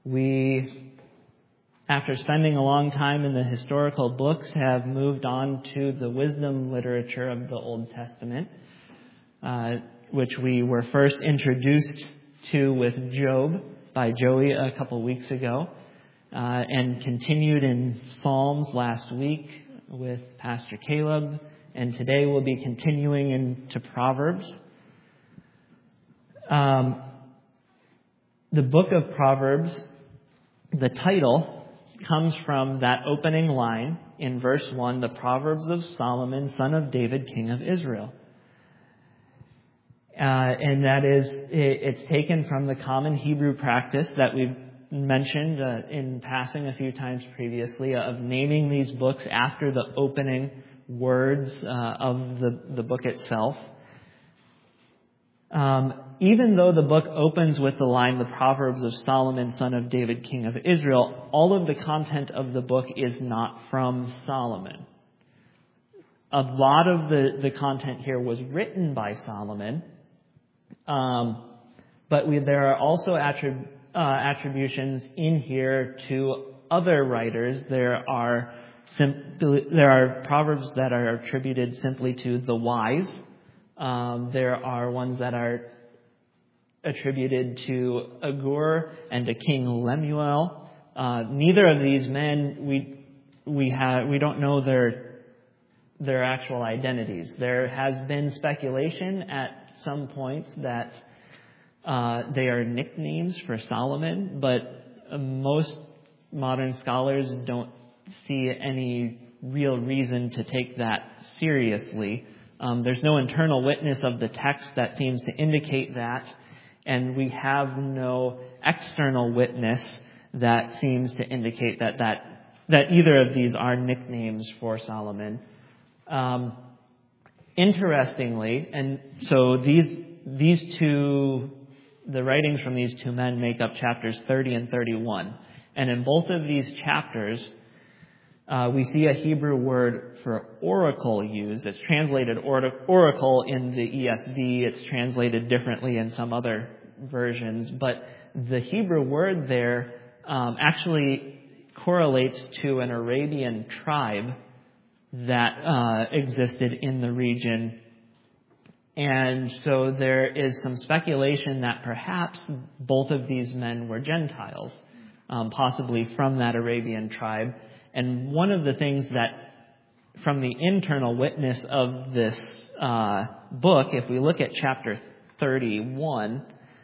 We, after spending a long time in the historical books, have moved on to the wisdom literature of the Old Testament, which we were first introduced to with Job by Joey a couple weeks ago, and continued in Psalms last week with Pastor Caleb, and today we'll be continuing into Proverbs. The book of Proverbs, the title comes from that opening line in verse 1, the Proverbs of Solomon, son of David, king of Israel. And that is, it's taken from the common Hebrew practice that we've mentioned in passing a few times previously of naming these books after the opening words of the book itself. Even though the book opens with the line, the Proverbs of Solomon, son of David, king of Israel, all of the content of the book is not from Solomon. A lot of the content here was written by Solomon, but there are also attributions in here to other writers. There are proverbs that are attributed simply to the wise. There are ones that are attributed to Agur and to King Lemuel. Neither of these men we don't know their actual identities. There has been speculation at some points that they are nicknames for Solomon, but most modern scholars don't see any real reason to take that seriously. There's no internal witness of the text that seems to indicate that, and we have no external witness that seems to indicate that either of these are nicknames for Solomon. Interestingly, and so these two, the writings from these two men make up chapters 30 and 31, and in both of these chapters, we see a Hebrew word for oracle used. It's translated oracle in the ESV. It's translated differently in some other versions. But the Hebrew word there actually correlates to an Arabian tribe that existed in the region. And so there is some speculation that perhaps both of these men were Gentiles, possibly from that Arabian tribe. And one of the things that, from the internal witness of this book, if we look at chapter 31,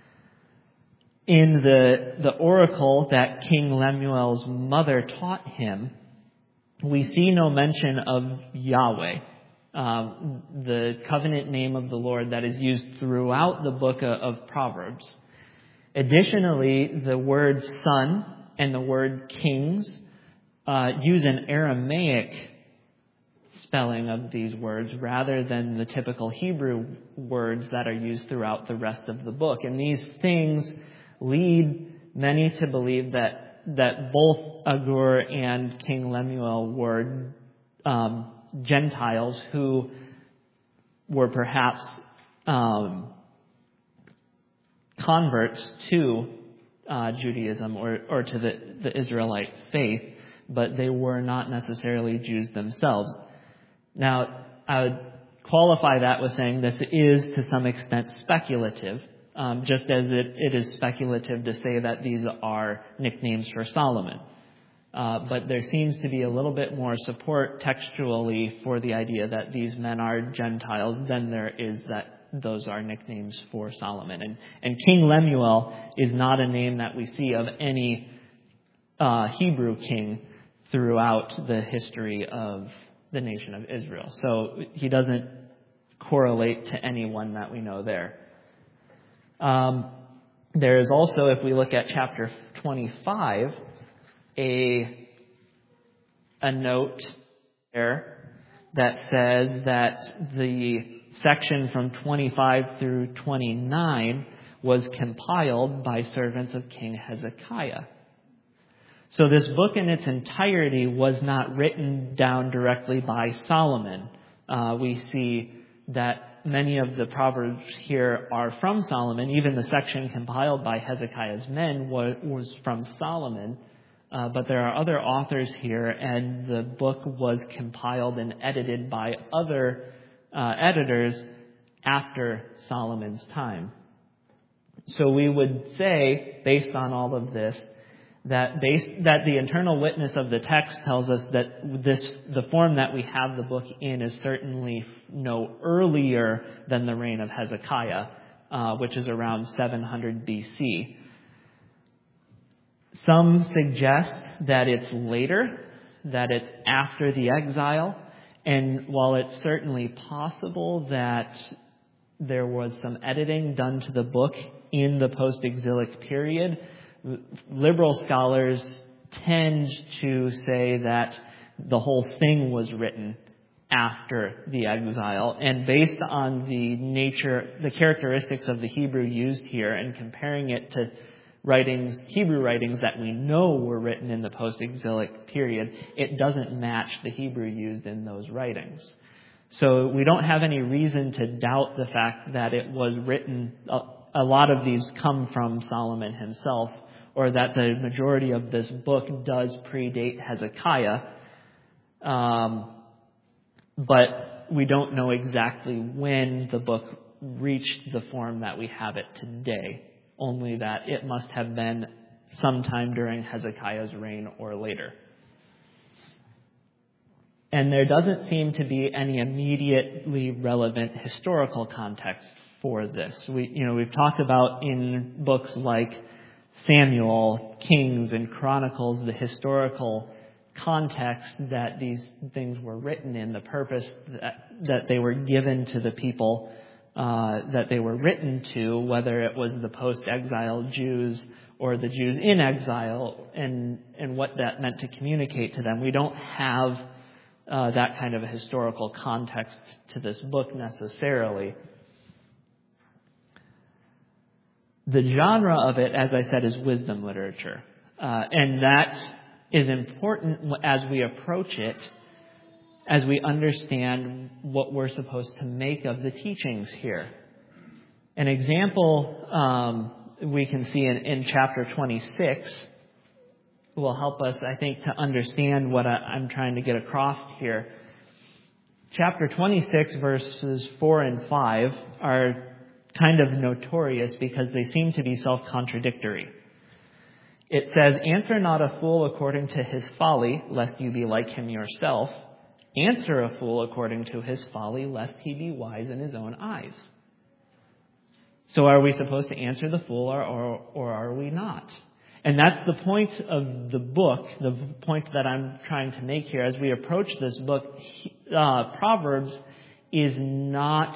in the oracle that King Lemuel's mother taught him, we see no mention of Yahweh, the covenant name of the Lord that is used throughout the book of Proverbs. Additionally, the word son and the word kings use an Aramaic spelling of these words rather than the typical Hebrew words that are used throughout the rest of the book. And these things lead many to believe that both Agur and King Lemuel were Gentiles who were perhaps converts to Judaism or to the Israelite faith, but they were not necessarily Jews themselves. Now, I would qualify that with saying this is to some extent speculative, just as it is speculative to say that these are nicknames for Solomon. But there seems to be a little bit more support textually for the idea that these men are Gentiles than there is that those are nicknames for Solomon. And King Lemuel is not a name that we see of any Hebrew king throughout the history of the nation of Israel. So he doesn't correlate to anyone that we know there. There is also, if we look at chapter 25, a note there that says that the section from 25 through 29 was compiled by servants of King Hezekiah. So this book in its entirety was not written down directly by Solomon. We see that many of the Proverbs here are from Solomon. Even the section compiled by Hezekiah's men was from Solomon. But there are other authors here, and the book was compiled and edited by other editors after Solomon's time. So we would say, based on all of this, that the internal witness of the text tells us that the form that we have the book in is certainly no earlier than the reign of Hezekiah, which is around 700 BC. Some suggest that it's later, that it's after the exile, and while it's certainly possible that there was some editing done to the book in the post-exilic period, liberal scholars tend to say that the whole thing was written after the exile. And based on the characteristics of the Hebrew used here, and comparing it to Hebrew writings that we know were written in the post-exilic period, it doesn't match the Hebrew used in those writings. So we don't have any reason to doubt the fact that it was written. A lot of these come from Solomon himself, or that the majority of this book does predate Hezekiah. But we don't know exactly when the book reached the form that we have it today, only that it must have been sometime during Hezekiah's reign or later. And there doesn't seem to be any immediately relevant historical context for this. We've talked about in books like Samuel, Kings, and Chronicles the historical context that these things were written in, the purpose that they were given to the people that they were written to, whether it was the post-exile Jews or the Jews in exile, and what that meant to communicate to them. We don't have that kind of a historical context to this book necessarily. The genre of it, as I said, is wisdom literature. And that is important as we approach it, as we understand what we're supposed to make of the teachings here. An example we can see in chapter 26 will help us, I think, to understand what I'm trying to get across here. Chapter 26, verses 4 and 5 are kind of notorious because they seem to be self-contradictory. It says, "Answer not a fool according to his folly, lest you be like him yourself. Answer a fool according to his folly, lest he be wise in his own eyes." So are we supposed to answer the fool or are we not? And that's the point of the book, the point that I'm trying to make here. As we approach this book, Proverbs is not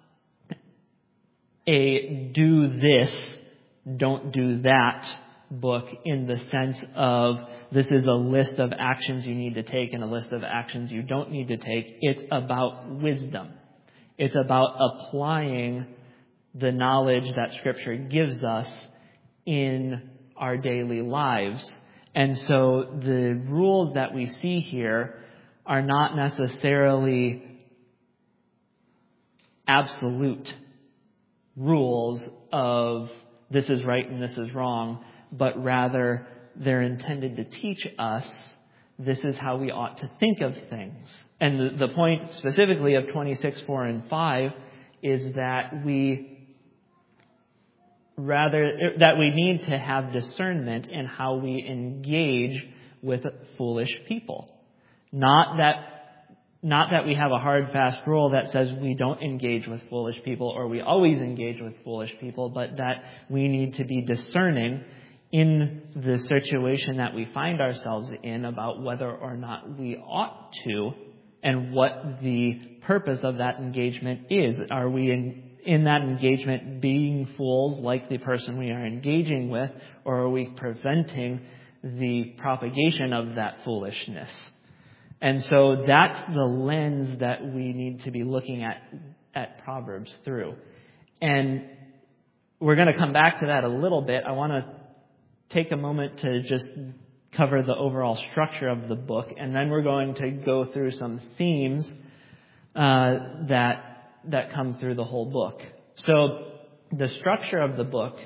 a do this, don't do that book in the sense of this is a list of actions you need to take and a list of actions you don't need to take. It's about wisdom. It's about applying the knowledge that Scripture gives us in our daily lives. And so the rules that we see here are not necessarily absolute rules of this is right and this is wrong, but rather they're intended to teach us this is how we ought to think of things. And the point specifically of 26, 4, and 5 is that we need to have discernment in how we engage with foolish people. Not that we have a hard, fast rule that says we don't engage with foolish people or we always engage with foolish people, but that we need to be discerning in the situation that we find ourselves in about whether or not we ought to and what the purpose of that engagement is. Are we in that engagement being fools like the person we are engaging with, or are we preventing the propagation of that foolishness? And so that's the lens that we need to be looking at Proverbs through. And we're going to come back to that a little bit. I want to take a moment to just cover the overall structure of the book, and then we're going to go through some themes that that come through the whole book. So the structure of the book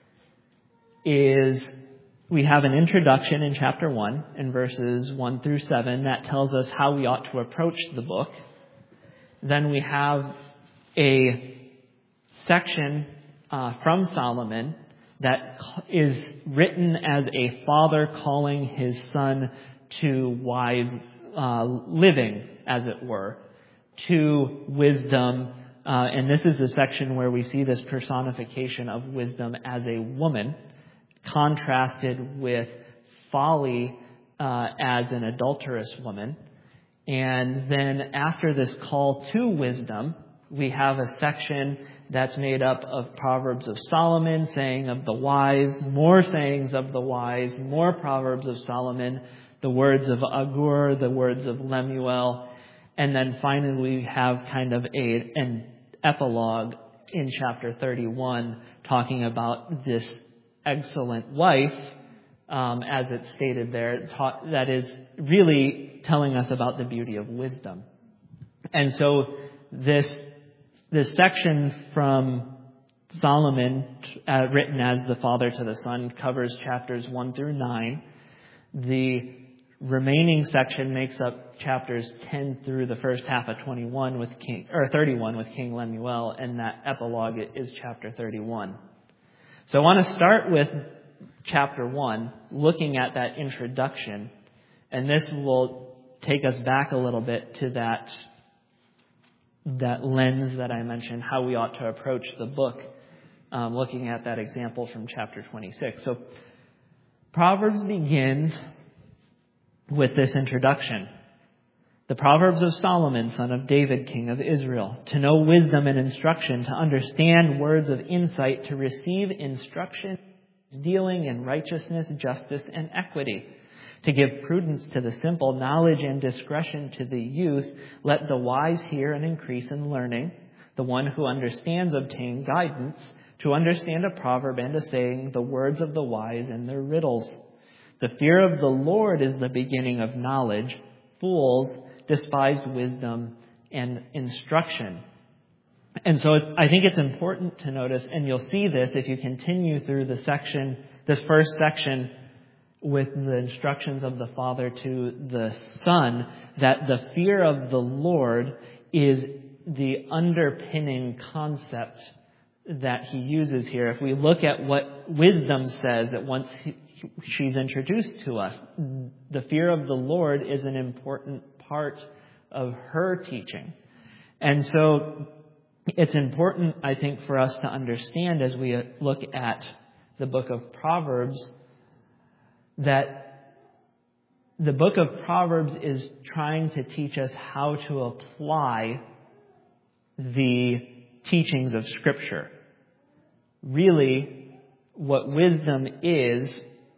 is we have an introduction in chapter 1 in verses 1 through 7 that tells us how we ought to approach the book. Then we have a section from Solomon that is written as a father calling his son to wise living, as it were, to wisdom. And this is the section where we see this personification of wisdom as a woman, contrasted with folly as an adulterous woman. And then after this call to wisdom, we have a section that's made up of Proverbs of Solomon, saying of the wise, more sayings of the wise, more Proverbs of Solomon, the words of Agur, the words of Lemuel. And then finally we have kind of an epilogue in chapter 31 talking about this excellent wife, as it's stated there, that is really telling us about the beauty of wisdom. And so this section from Solomon, written as the father to the son, covers chapters 1 through 9. The remaining section makes up chapters 10 through the first half of 31 with 31 with King Lemuel, and that epilogue is chapter 31. So I want to start with chapter 1, looking at that introduction, and this will take us back a little bit to that lens that I mentioned, how we ought to approach the book, looking at that example from chapter 26. So Proverbs begins with this introduction. The Proverbs of Solomon, son of David, king of Israel, to know wisdom and instruction, to understand words of insight, to receive instruction, dealing in righteousness, justice, and equity, to give prudence to the simple, knowledge and discretion to the youth. Let the wise hear and increase in learning. The one who understands obtain guidance. To understand a proverb and a saying, the words of the wise and their riddles. The fear of the Lord is the beginning of knowledge. Fools despise wisdom and instruction. And so I think it's important to notice, and you'll see this if you continue through this first section with the instructions of the Father to the Son, that the fear of the Lord is the underpinning concept that he uses here. If we look at what wisdom says that once she's introduced to us, the fear of the Lord is an important part of her teaching. And so it's important, I think, for us to understand as we look at the book of Proverbs that the book of Proverbs is trying to teach us how to apply the teachings of Scripture. Really, what wisdom is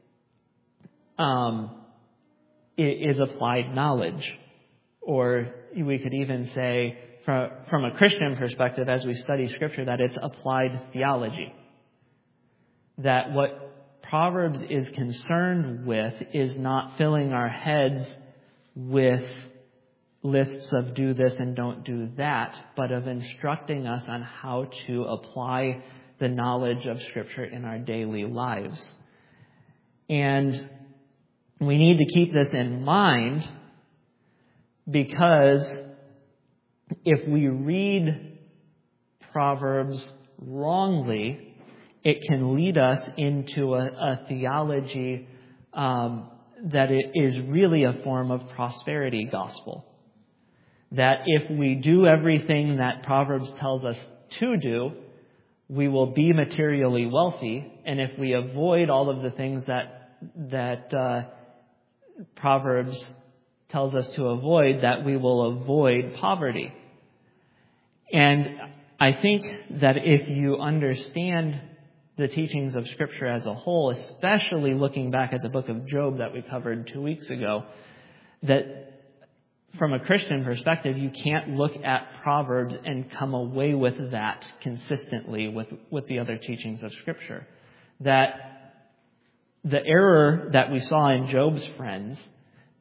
applied knowledge. Or we could even say, from a Christian perspective, as we study Scripture, that it's applied theology. That what Proverbs is concerned with is not filling our heads with lists of do this and don't do that, but of instructing us on how to apply the knowledge of Scripture in our daily lives. And we need to keep this in mind, because if we read Proverbs wrongly, it can lead us into a theology that it is really a form of prosperity gospel. That if we do everything that Proverbs tells us to do, we will be materially wealthy. And if we avoid all of the things that Proverbs tells us to avoid, that we will avoid poverty. And I think that if you understand the teachings of Scripture as a whole, especially looking back at the book of Job that we covered 2 weeks ago, that from a Christian perspective, you can't look at Proverbs and come away with that consistently with the other teachings of Scripture. That the error that we saw in Job's friends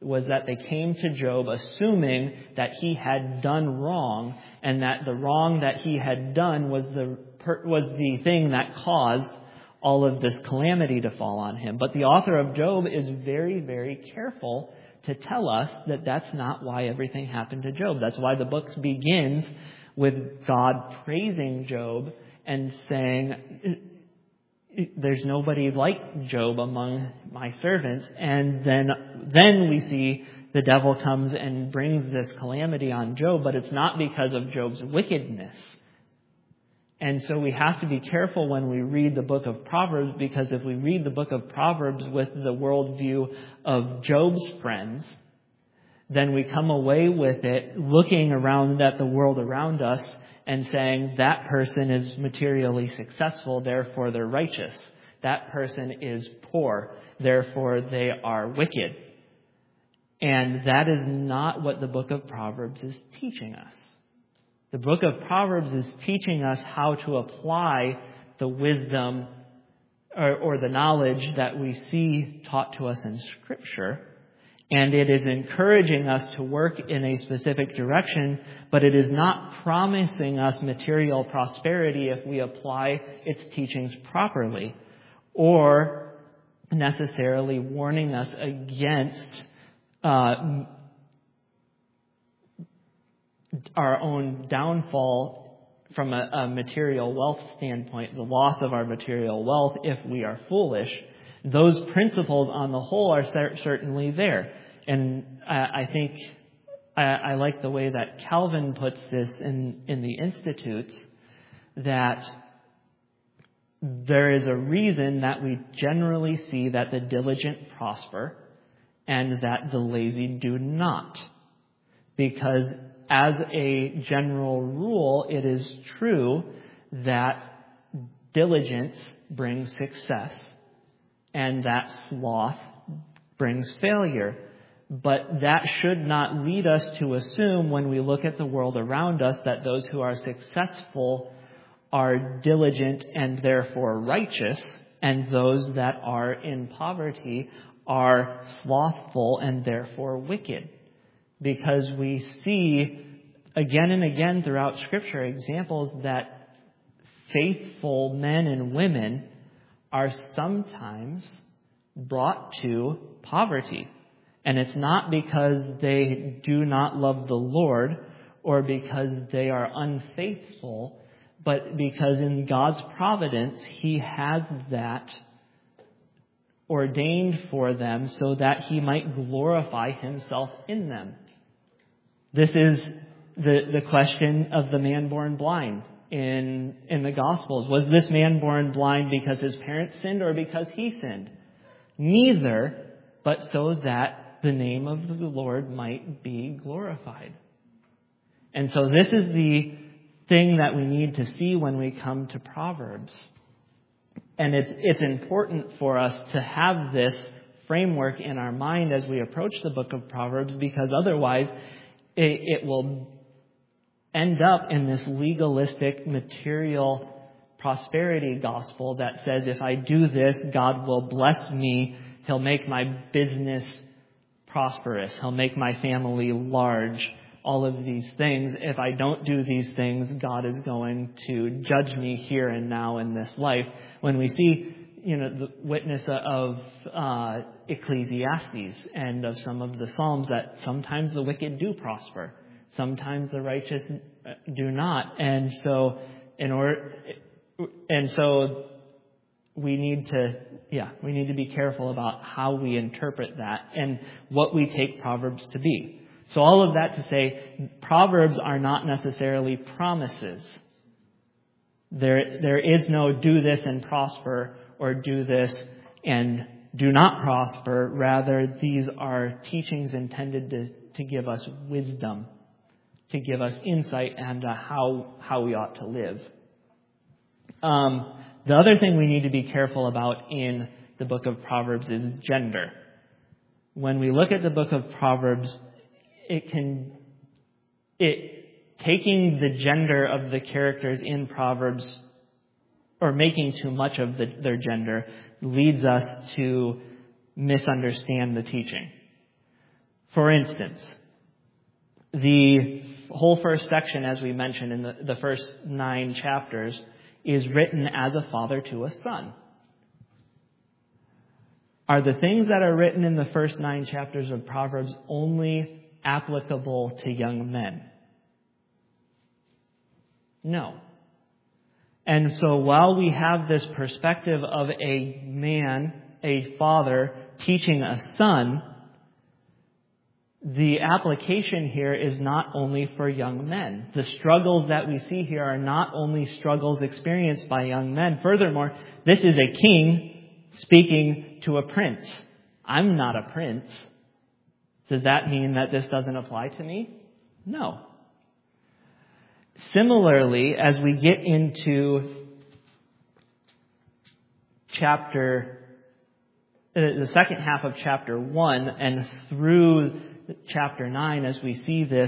was that they came to Job assuming that he had done wrong, and that the wrong that he had done was the thing that caused all of this calamity to fall on him. But the author of Job is very, very careful to tell us that that's not why everything happened to Job. That's why the book begins with God praising Job and saying, there's nobody like Job among my servants. And then we see the devil comes and brings this calamity on Job, but it's not because of Job's wickedness. And so we have to be careful when we read the book of Proverbs, because if we read the book of Proverbs with the worldview of Job's friends, then we come away with it looking around at the world around us and saying that person is materially successful, therefore they're righteous. That person is poor, therefore they are wicked. And that is not what the book of Proverbs is teaching us. The book of Proverbs is teaching us how to apply the wisdom or the knowledge that we see taught to us in Scripture. And it is encouraging us to work in a specific direction, but it is not promising us material prosperity if we apply its teachings properly, or necessarily warning us against our own downfall from a material wealth standpoint, the loss of our material wealth if we are foolish. Those principles on the whole are certainly there. And I think I like the way that Calvin puts this in the Institutes, that there is a reason that we generally see that the diligent prosper and that the lazy do not. Because as a general rule, it is true that diligence brings success and that sloth brings failure. But that should not lead us to assume when we look at the world around us that those who are successful are diligent and therefore righteous, and those that are in poverty are slothful and therefore wicked. Because we see again and again throughout Scripture examples that faithful men and women are sometimes brought to poverty. And it's not because they do not love the Lord or because they are unfaithful, but because in God's providence, He has that ordained for them so that He might glorify Himself in them. This is the question of the man born blind in the Gospels. Was this man born blind because his parents sinned or because he sinned? Neither, but so that the name of the Lord might be glorified. And so this is the thing that we need to see when we come to Proverbs. And it's important for us to have this framework in our mind as we approach the book of Proverbs, because otherwise it will end up in this legalistic material prosperity gospel that says if I do this, God will bless me. He'll make my business prosperous. He'll make my family large. All of these things. If I don't do these things, God is going to judge me here and now in this life. When we see, the witness of Ecclesiastes and of some of the Psalms, that sometimes the wicked do prosper, sometimes the righteous do not, and so we need to be careful about how we interpret that and what we take Proverbs to be. So all of that to say, Proverbs are not necessarily promises. There is no do this and prosper or do this and do not prosper. Rather, these are teachings intended to give us wisdom, to give us insight into how we ought to live. The other thing we need to be careful about in the book of Proverbs is gender. When we look at the book of Proverbs, taking the gender of the characters in Proverbs or making too much of their gender leads us to misunderstand the teaching. For instance, the whole first section, as we mentioned in the first 9 chapters, is written as a father to a son. Are the things that are written in the first 9 chapters of Proverbs only applicable to young men? No. And so while we have this perspective of a man, a father, teaching a son, the application here is not only for young men. The struggles that we see here are not only struggles experienced by young men. Furthermore, this is a king speaking to a prince. I'm not a prince. Does that mean that this doesn't apply to me? No. Similarly, as we get into the second half of chapter 1 and through chapter 9, as we see this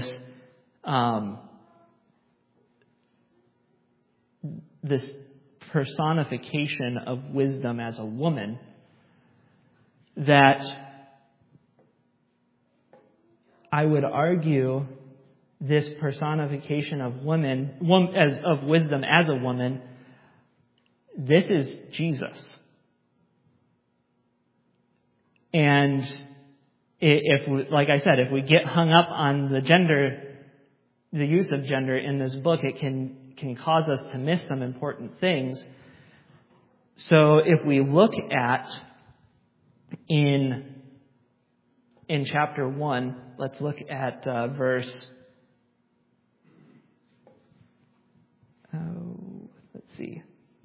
this personification of wisdom as a woman, that I would argue this personification of of wisdom as a woman, this is Jesus. And like I said, if we get hung up on the use of gender in this book, it can cause us to miss some important things. So if we look at in chapter 1, let's look at verse. Let's see.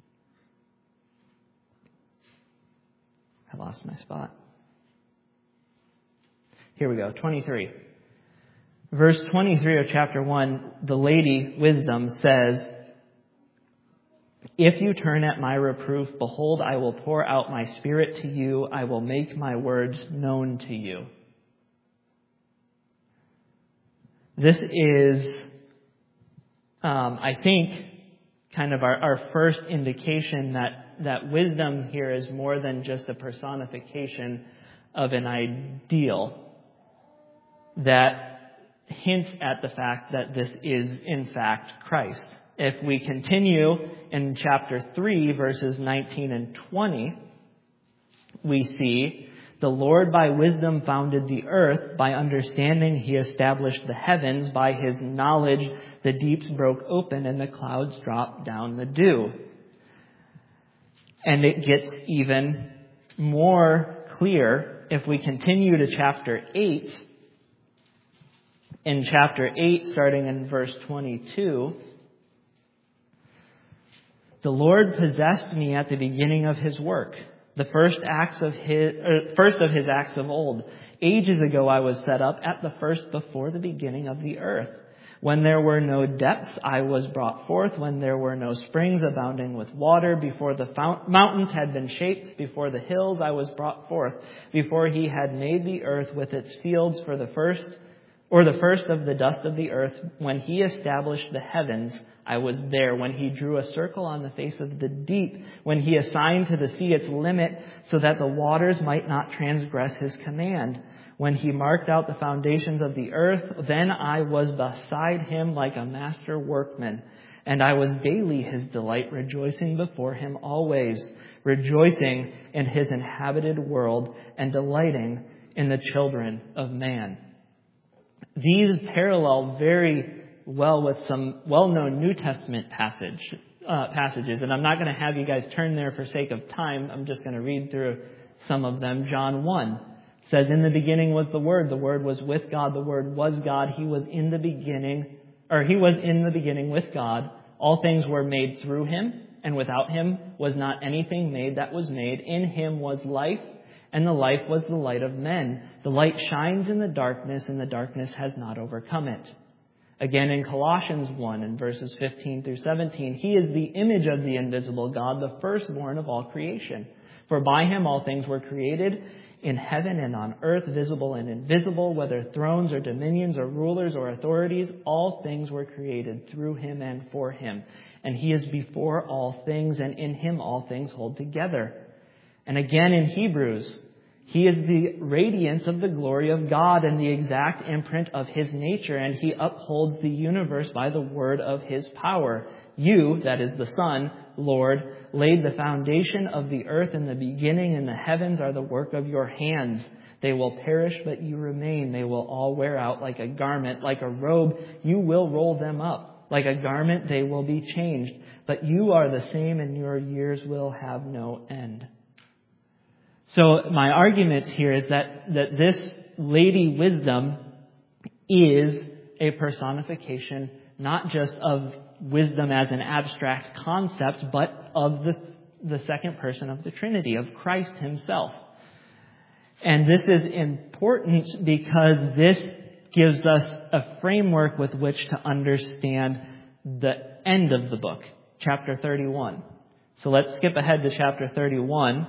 I lost my spot. Here we go, 23. Verse 23 of chapter 1, the lady, wisdom, says, "If you turn at my reproof, behold, I will pour out my spirit to you. I will make my words known to you." This is, I think, kind of our first indication that wisdom here is more than just a personification of an ideal that hints at the fact that this is, in fact, Christ. If we continue in chapter 3, verses 19 and 20, we see, "The Lord by wisdom founded the earth. By understanding he established the heavens. By his knowledge the deeps broke open and the clouds dropped down the dew." And it gets even more clear if we continue to chapter 8. In chapter 8, starting in verse 22, "The Lord possessed me at the beginning of his work, the first of his acts of old. Ages ago I was set up at the first before the beginning of the earth. When there were no depths, I was brought forth. When there were no springs abounding with water, before the mountains had been shaped, before the hills I was brought forth. Before he had made the earth with its fields for the first of the dust of the earth, when he established the heavens, I was there. When he drew a circle on the face of the deep, when he assigned to the sea its limit so that the waters might not transgress his command. When he marked out the foundations of the earth, then I was beside him like a master workman. And I was daily his delight, rejoicing before him always, rejoicing in his inhabited world and delighting in the children of man." These parallel very well with some well-known New Testament passages, and I'm not going to have you guys turn there for sake of time. I'm just going to read through some of them. John 1 says, "In the beginning was the Word was with God, the Word was God. He was in the beginning with God. All things were made through him, and without him was not anything made that was made. In him was life, and the life was the light of men. The light shines in the darkness, and the darkness has not overcome it." Again, in Colossians 1, in verses 15 through 17, "He is the image of the invisible God, the firstborn of all creation. For by him all things were created, in heaven and on earth, visible and invisible, whether thrones or dominions or rulers or authorities, all things were created through him and for him. And he is before all things, and in him all things hold together." And again in Hebrews, He is the radiance of the glory of God and the exact imprint of His nature, and He upholds the universe by the word of His power. You, that is the Son, Lord, laid the foundation of the earth in the beginning, and the heavens are the work of your hands. They will perish, but you remain. They will all wear out like a garment. Like a robe, you will roll them up. Like a garment, they will be changed. But you are the same, and your years will have no end. So my argument here is that this Lady Wisdom is a personification not just of wisdom as an abstract concept, but of the second person of the Trinity, of Christ Himself. And this is important because this gives us a framework with which to understand the end of the book, chapter 31. So let's skip ahead to chapter 31.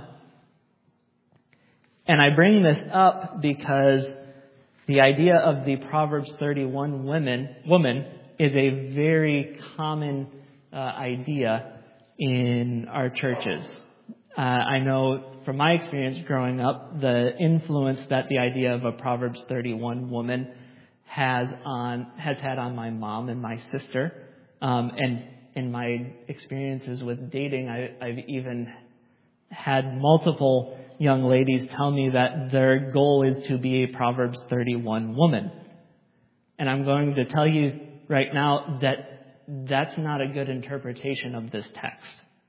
And I bring this up because the idea of the Proverbs 31 woman is a very common idea in our churches. I know from my experience growing up, the influence that the idea of a Proverbs 31 woman has had on my mom and my sister. And in my experiences with dating, I've even had multiple young ladies tell me that their goal is to be a Proverbs 31 woman. And I'm going to tell you right now that that's not a good interpretation of this text.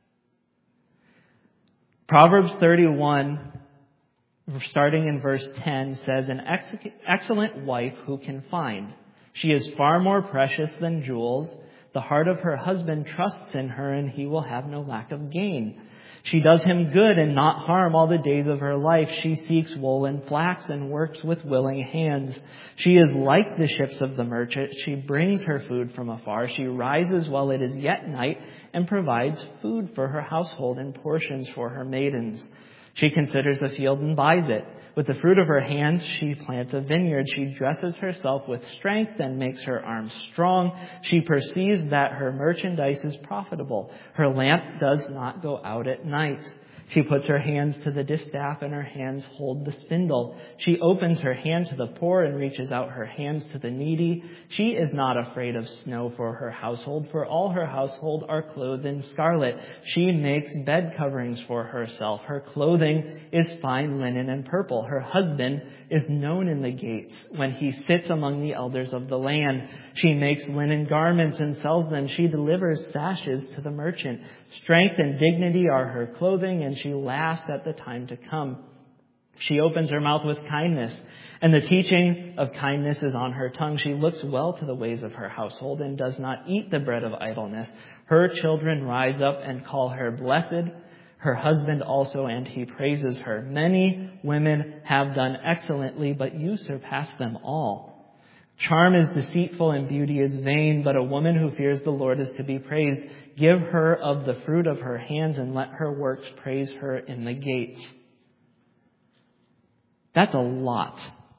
Proverbs 31, starting in verse 10, says, "An excellent wife who can find? She is far more precious than jewels. The heart of her husband trusts in her, and he will have no lack of gain. She does him good and not harm all the days of her life. She seeks wool and flax and works with willing hands. She is like the ships of the merchant. She brings her food from afar. She rises while it is yet night and provides food for her household and portions for her maidens. She considers a field and buys it. With the fruit of her hands, she plants a vineyard. She dresses herself with strength and makes her arms strong. She perceives that her merchandise is profitable. Her lamp does not go out at night. She puts her hands to the distaff, and her hands hold the spindle. She opens her hand to the poor and reaches out her hands to the needy. She is not afraid of snow for her household, for all her household are clothed in scarlet. She makes bed coverings for herself. Her clothing is fine linen and purple. Her husband is known in the gates when he sits among the elders of the land. She makes linen garments and sells them. She delivers sashes to the merchant. Strength and dignity are her clothing, and she laughs at the time to come. She opens her mouth with kindness, and the teaching of kindness is on her tongue. She looks well to the ways of her household and does not eat the bread of idleness. Her children rise up and call her blessed, her husband also, and he praises her. Many women have done excellently, but you surpass them all. Charm is deceitful and beauty is vain, but a woman who fears the Lord is to be praised. Give her of the fruit of her hands, and let her works praise her in the gates." That's a lot.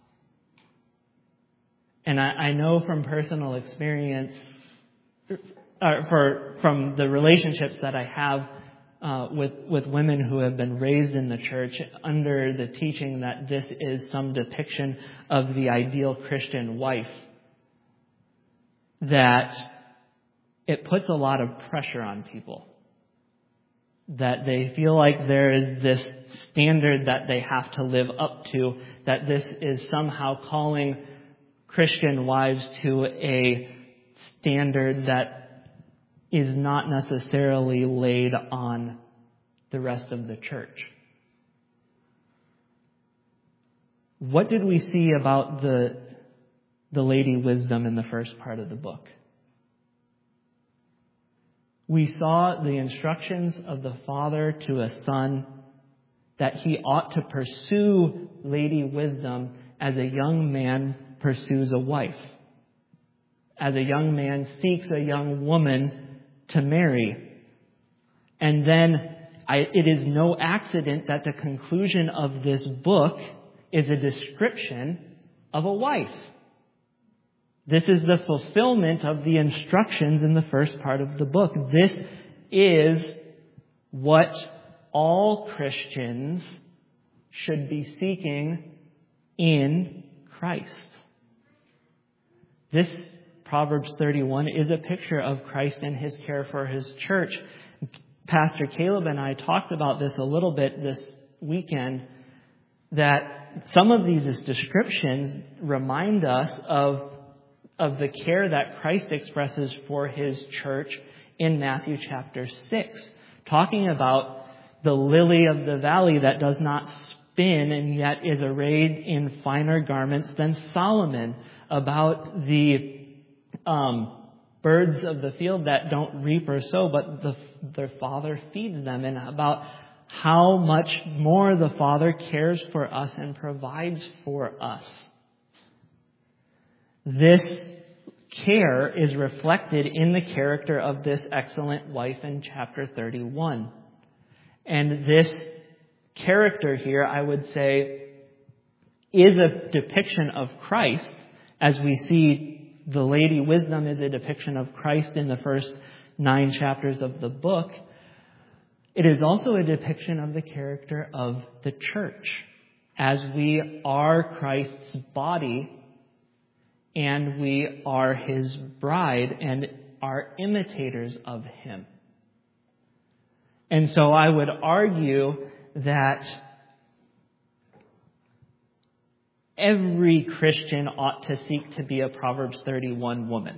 And I know from personal experience, from the relationships that I have with women who have been raised in the church under the teaching that this is some depiction of the ideal Christian wife, that it puts a lot of pressure on people. That they feel like there is this standard that they have to live up to, that this is somehow calling Christian wives to a standard that is not necessarily laid on the rest of the church. What did we see about the Lady Wisdom in the first part of the book? We saw the instructions of the Father to a Son that he ought to pursue Lady Wisdom as a young man pursues a wife, as a young man seeks a young woman to marry. And then it is no accident that the conclusion of this book is a description of a wife. This is the fulfillment of the instructions in the first part of the book. This is what all Christians should be seeking in Christ. This Proverbs 31 is a picture of Christ and his care for his church. Pastor Caleb and I talked about this a little bit this weekend, that some of these descriptions remind us of the care that Christ expresses for his church in Matthew chapter 6, talking about the lily of the valley that does not spin and yet is arrayed in finer garments than Solomon, about the birds of the field that don't reap or sow, but their Father feeds them, and about how much more the Father cares for us and provides for us. This care is reflected in the character of this excellent wife in chapter 31. And this character here, I would say, is a depiction of Christ, as we see the Lady Wisdom is a depiction of Christ in the first 9 chapters of the book. It is also a depiction of the character of the church, as we are Christ's body and we are his bride and are imitators of him. And so I would argue that every Christian ought to seek to be a Proverbs 31 woman,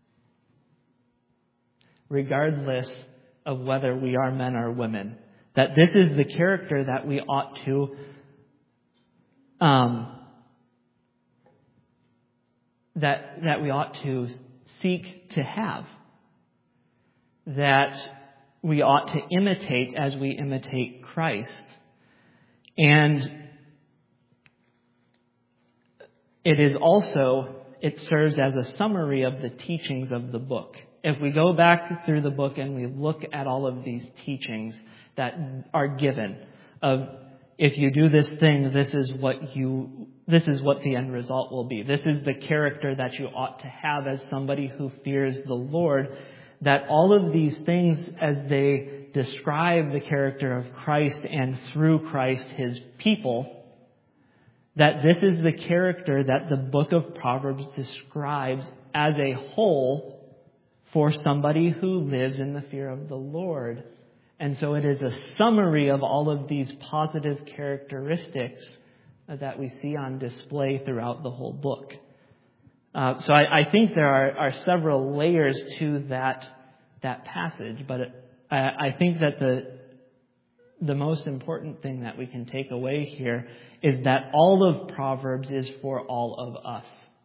regardless of whether we are men or women. That this is the character that we ought to that we ought to seek to have. That we ought to imitate as we imitate Christ. And it serves as a summary of the teachings of the book. If we go back through the book and we look at all of these teachings that are given of, if you do this thing, this is what the end result will be. This is the character that you ought to have as somebody who fears the Lord. That all of these things, as they describe the character of Christ and through Christ his people, that this is the character that the book of Proverbs describes as a whole for somebody who lives in the fear of the Lord. And so it is a summary of all of these positive characteristics that we see on display throughout the whole book. So I think there are several layers to that passage, but I think that the most important thing that we can take away here is that all of Proverbs is for all of us.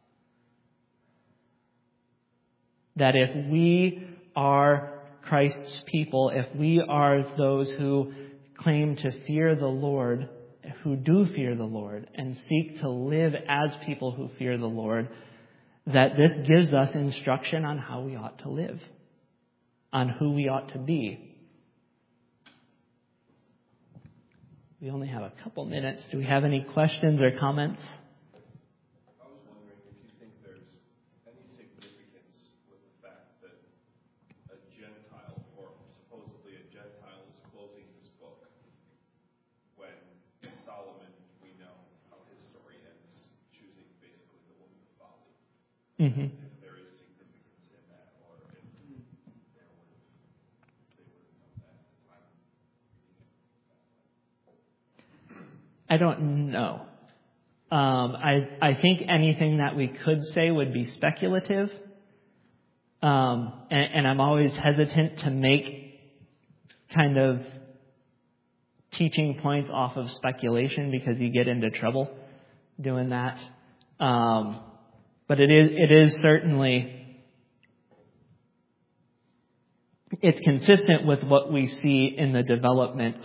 That if we are Christ's people, if we are those who claim to fear the Lord, who do fear the Lord, and seek to live as people who fear the Lord, that this gives us instruction on how we ought to live, on who we ought to be. We only have a couple minutes. Do we have any questions or comments? I was wondering if you think there's any significance with the fact that a Gentile, or supposedly a Gentile, is closing his book, when Solomon, we know how his story ends, choosing basically the woman of folly. Mm-hmm. If there is significance in that, or if they would have known that at the time. I don't know. I think anything that we could say would be speculative. And I'm always hesitant to make kind of teaching points off of speculation, because you get into trouble doing that. But it is certainly, it's consistent with what we see in the development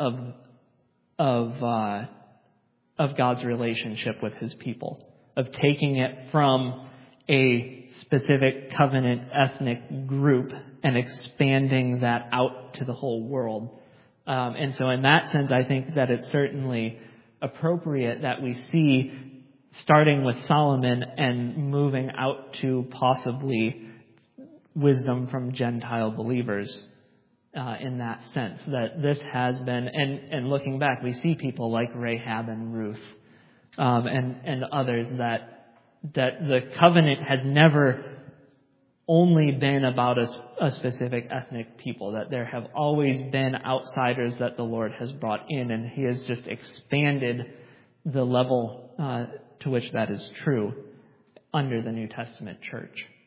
of God's relationship with his people, of taking it from a specific covenant ethnic group and expanding that out to the whole world. And so in that sense, I think that it's certainly appropriate that we see, starting with Solomon and moving out to possibly wisdom from Gentile believers. in that sense, that this has been, and looking back, we see people like Rahab and Ruth, and others that the covenant has never only been about a specific ethnic people, that there have always been outsiders that the Lord has brought in, and He has just expanded the level to which that is true under the New Testament church.